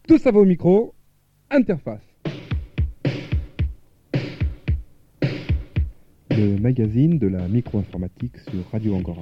Tout ça va au micro, Interface. Le magazine de la micro-informatique sur Radio Angora.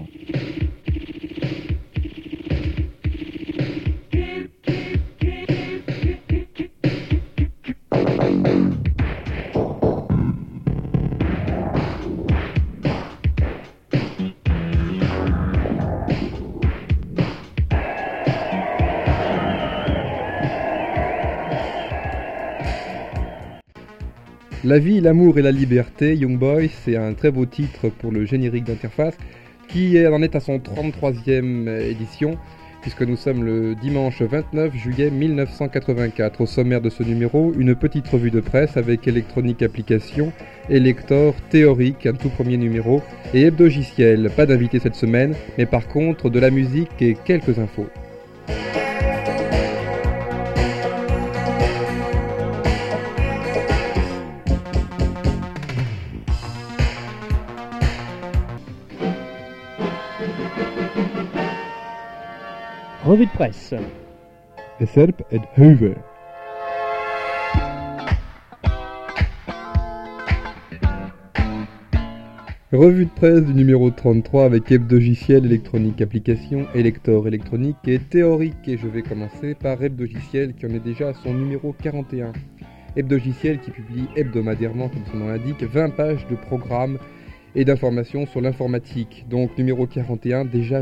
La vie, l'amour et la liberté, Young Boys, c'est un très beau titre pour le générique d'Interface qui en est à son 33e édition puisque nous sommes le dimanche 29 juillet 1984. Au sommaire de ce numéro, une petite revue de presse avec électronique application, Elector, théorique, un tout premier numéro, et hebdogiciel. Pas d'invité cette semaine, mais par contre de la musique et quelques infos. Revue de presse. Esselp et Heuve. Revue de presse du numéro 33 avec hebdogiciel, électronique application, Elector électronique et théorique. Et je vais commencer par hebdogiciel qui en est déjà à son numéro 41. Hebdogiciel qui publie hebdomadairement, comme son nom l'indique, 20 pages de programmes et d'informations sur l'informatique. Donc numéro 41, déjà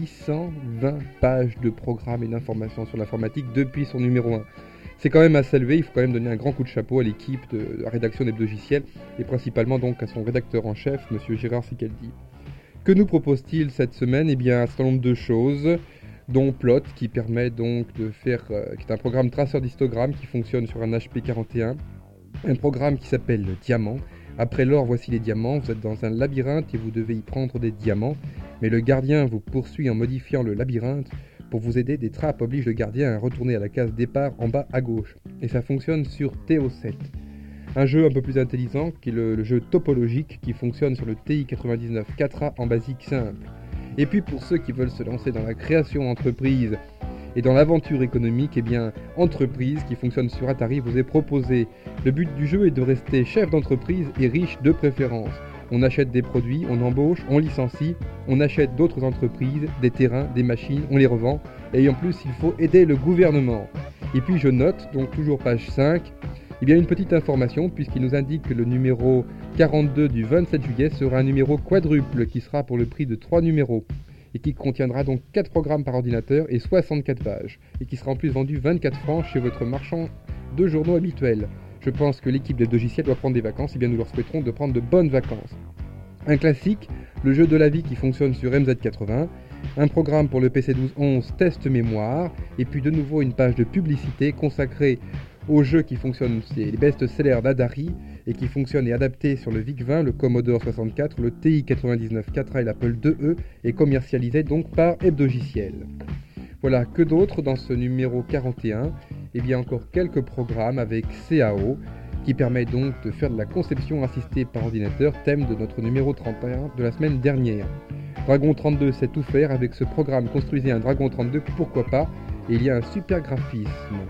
820 pages de programmes et d'informations sur l'informatique depuis son numéro 1. C'est quand même à saluer, il faut quand même donner un grand coup de chapeau à l'équipe de la rédaction d'Hebdogiciel et principalement donc à son rédacteur en chef, monsieur Gérard Sicaldi. Que nous propose-t-il cette semaine ? Eh bien un certain nombre de choses, dont Plot qui permet donc de faire, qui est un programme traceur d'histogramme qui fonctionne sur un HP 41, un programme qui s'appelle Diamant. Après l'or, voici les diamants. Vous êtes dans un labyrinthe et vous devez y prendre des diamants. Mais le gardien vous poursuit en modifiant le labyrinthe. Pour vous aider, des trappes obligent le gardien à retourner à la case départ en bas à gauche. Et ça fonctionne sur TO7. Un jeu un peu plus intelligent qui est le jeu topologique qui fonctionne sur le TI 99 4A en basique simple. Et puis pour ceux qui veulent se lancer dans la création d'entreprise et dans l'aventure économique, eh bien, Entreprise, qui fonctionne sur Atari, vous est proposé. Le but du jeu est de rester chef d'entreprise et riche de préférence. On achète des produits, on embauche, on licencie, on achète d'autres entreprises, des terrains, des machines, on les revend. Et en plus, il faut aider le gouvernement. Et puis je note, donc toujours page 5, eh bien une petite information, puisqu'il nous indique que le numéro 42 du 27 juillet sera un numéro quadruple, qui sera pour le prix de 3 numéros. Et qui contiendra donc 4 programmes par ordinateur et 64 pages, et qui sera en plus vendu 24 francs chez votre marchand de journaux habituel. Je pense que l'équipe d'Hebdogiciel doit prendre des vacances, et bien nous leur souhaiterons de prendre de bonnes vacances. Un classique, le jeu de la vie qui fonctionne sur MZ80, un programme pour le PC 1211 test mémoire, et puis de nouveau une page de publicité consacrée au jeu qui fonctionne, c'est les best-sellers d'Atari, et qui fonctionne et est adapté sur le VIC-20, le Commodore 64, le TI 99 4A et l'Apple IIe, et commercialisé donc par Hebdogiciel. Voilà, que d'autre dans ce numéro 41 ? Eh bien encore quelques programmes avec CAO, qui permet donc de faire de la conception assistée par ordinateur, thème de notre numéro 31 de la semaine dernière. Dragon 32 sait tout faire, avec ce programme construisez un Dragon 32, pourquoi pas, et il y a un super graphisme.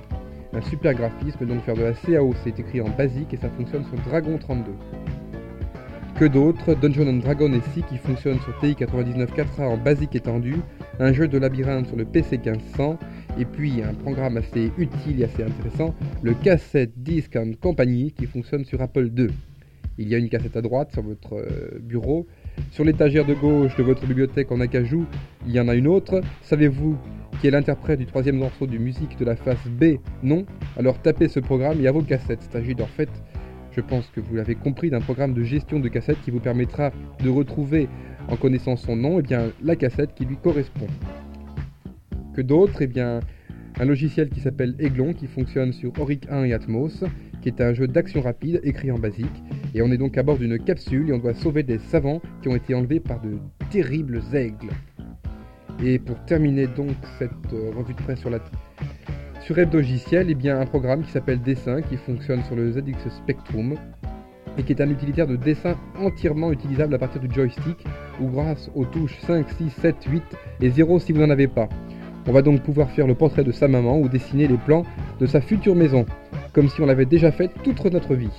Un super graphisme, donc faire de la CAO, c'est écrit en basique et ça fonctionne sur Dragon 32. Que d'autres ? Dungeons & Dragons SI qui fonctionne sur TI 99 4A en basique étendu, un jeu de labyrinthe sur le PC 1500, et puis un programme assez utile et assez intéressant, le Cassette Disc & Company qui fonctionne sur Apple II. Il y a une cassette à droite sur votre bureau. Sur l'étagère de gauche de votre bibliothèque en acajou, il y en a une autre. Savez-vous qui est l'interprète du 3e morceau de musique de la face B ? Non ? Alors tapez ce programme et à vos cassettes. Il s'agit en fait, je pense que vous l'avez compris, d'un programme de gestion de cassettes qui vous permettra de retrouver, en connaissant son nom, eh bien, la cassette qui lui correspond. Que d'autre ? Eh bien, un logiciel qui s'appelle Eglon, qui fonctionne sur Auric 1 et Atmos, qui est un jeu d'action rapide écrit en basique. Et on est donc à bord d'une capsule et on doit sauver des savants qui ont été enlevés par de terribles aigles. Et pour terminer donc cette revue de presse sur Hebdogiciel, eh bien un programme qui s'appelle Dessin, qui fonctionne sur le ZX Spectrum et qui est un utilitaire de dessin entièrement utilisable à partir du joystick ou grâce aux touches 5, 6, 7, 8 et 0 si vous n'en avez pas. On va donc pouvoir faire le portrait de sa maman ou dessiner les plans de sa future maison, comme si on l'avait déjà fait toute notre vie.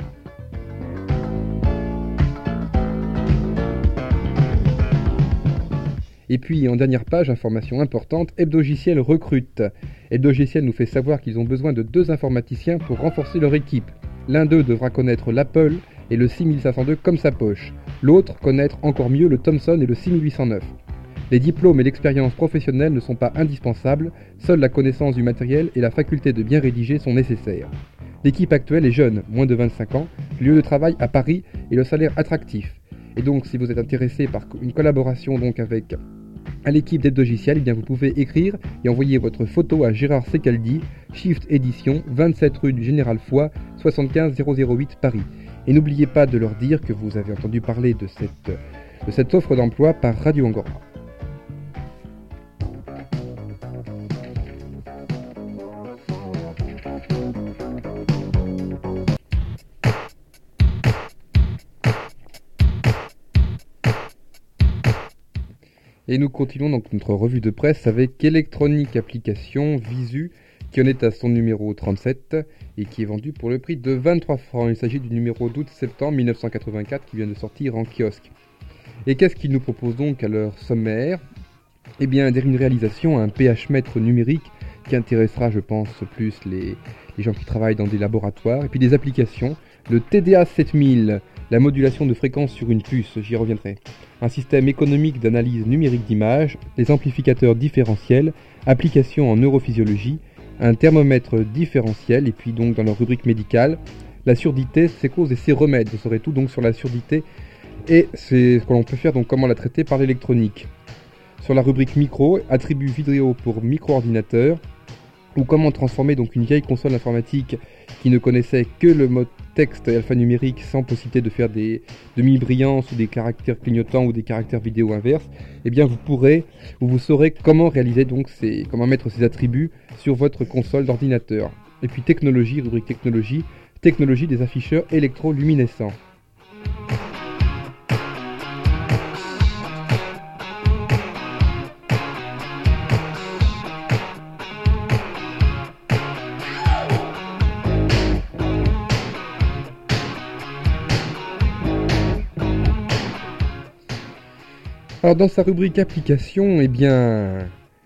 Et puis, en dernière page, information importante, Hebdogiciel recrute. Hebdogiciel nous fait savoir qu'ils ont besoin de 2 informaticiens pour renforcer leur équipe. L'un d'eux devra connaître l'Apple et le 6502 comme sa poche. L'autre connaître encore mieux le Thomson et le 6809. Les diplômes et l'expérience professionnelle ne sont pas indispensables, seule la connaissance du matériel et la faculté de bien rédiger sont nécessaires. L'équipe actuelle est jeune, moins de 25 ans, le lieu de travail à Paris et le salaire attractif. Et donc, si vous êtes intéressé par une collaboration donc avec l'équipe d'Hebdogiciel, eh bien vous pouvez écrire et envoyer votre photo à Gérard Secaldi, Shift Édition, 27 rue du Général Foy, 75 008 Paris. Et n'oubliez pas de leur dire que vous avez entendu parler de cette offre d'emploi par Radio Angora. Et nous continuons donc notre revue de presse avec Electronic Application Visu, qui en est à son numéro 37 et qui est vendu pour le prix de 23 francs. Il s'agit du numéro d'août-septembre 1984 qui vient de sortir en kiosque. Et qu'est-ce qu'ils nous proposent donc à leur sommaire ? Eh bien, une réalisation, un PH-mètre numérique qui intéressera, je pense, plus les gens qui travaillent dans des laboratoires. Et puis des applications, le TDA 7000, la modulation de fréquence sur une puce, j'y reviendrai. Un système économique d'analyse numérique d'images, les amplificateurs différentiels, applications en neurophysiologie, un thermomètre différentiel, et puis donc dans leur rubrique médicale, la surdité, ses causes et ses remèdes. Vous saurez tout donc sur la surdité et c'est ce que l'on peut faire, donc comment la traiter par l'électronique. Sur la rubrique micro, attributs vidéo pour micro-ordinateur, ou comment transformer donc une vieille console informatique qui ne connaissait que le mode texte et alphanumérique sans possibilité de faire des demi-brillances ou des caractères clignotants ou des caractères vidéo inverses, eh bien vous saurez comment réaliser donc comment mettre ces attributs sur votre console d'ordinateur. Et puis technologie, rubrique technologie des afficheurs électroluminescents. Alors dans sa rubrique application, eh bien,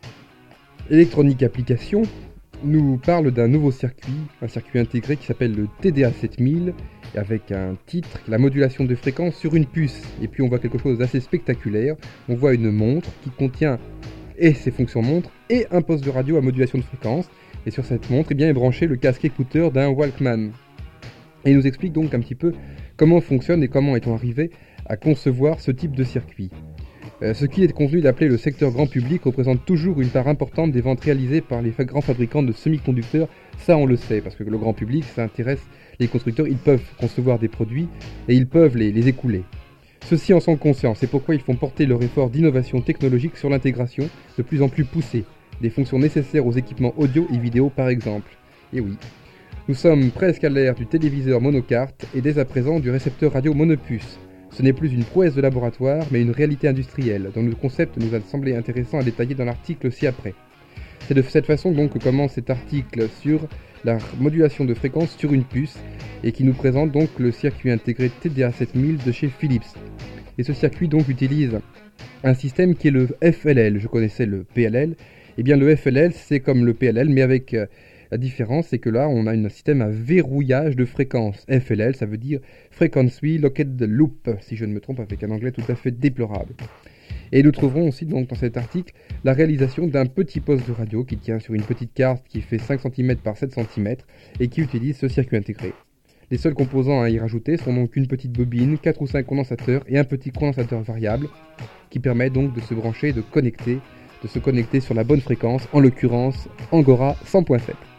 Electronic Application nous parle d'un nouveau circuit, un circuit intégré qui s'appelle le TDA 7000, avec un titre, la modulation de fréquence sur une puce. Et puis on voit quelque chose d'assez spectaculaire, on voit une montre qui contient et ses fonctions montre et un poste de radio à modulation de fréquence. Et sur cette montre, eh bien, est branché le casque écouteur d'un Walkman. Et il nous explique donc un petit peu comment fonctionne et comment est-on arrivé à concevoir ce type de circuit. Ce qui est convenu d'appeler le secteur grand public représente toujours une part importante des ventes réalisées par les grands fabricants de semi-conducteurs. Ça, on le sait, parce que le grand public, ça intéresse les constructeurs. Ils peuvent concevoir des produits et ils peuvent les écouler. Ceux-ci en sont conscients, c'est pourquoi ils font porter leur effort d'innovation technologique sur l'intégration de plus en plus poussée, des fonctions nécessaires aux équipements audio et vidéo par exemple. Et oui, nous sommes presque à l'ère du téléviseur monocarte et dès à présent du récepteur radio monopuce. Ce n'est plus une prouesse de laboratoire, mais une réalité industrielle, dont le concept nous a semblé intéressant à détailler dans l'article ci-après. C'est de cette façon donc que commence cet article sur la modulation de fréquence sur une puce, et qui nous présente donc le circuit intégré TDA 7000 de chez Philips. Et ce circuit donc utilise un système qui est le FLL, je connaissais le PLL, et bien le FLL c'est comme le PLL, mais avec la différence, c'est que là, on a un système à verrouillage de fréquence. FLL, ça veut dire Frequency Locked Loop, si je ne me trompe, avec un anglais tout à fait déplorable. Et nous trouverons aussi donc dans cet article la réalisation d'un petit poste de radio qui tient sur une petite carte qui fait 5 cm par 7 cm et qui utilise ce circuit intégré. Les seuls composants à y rajouter sont donc une petite bobine, 4 ou 5 condensateurs et un petit condensateur variable qui permet donc de se brancher et de se connecter sur la bonne fréquence, en l'occurrence Angora 100.7.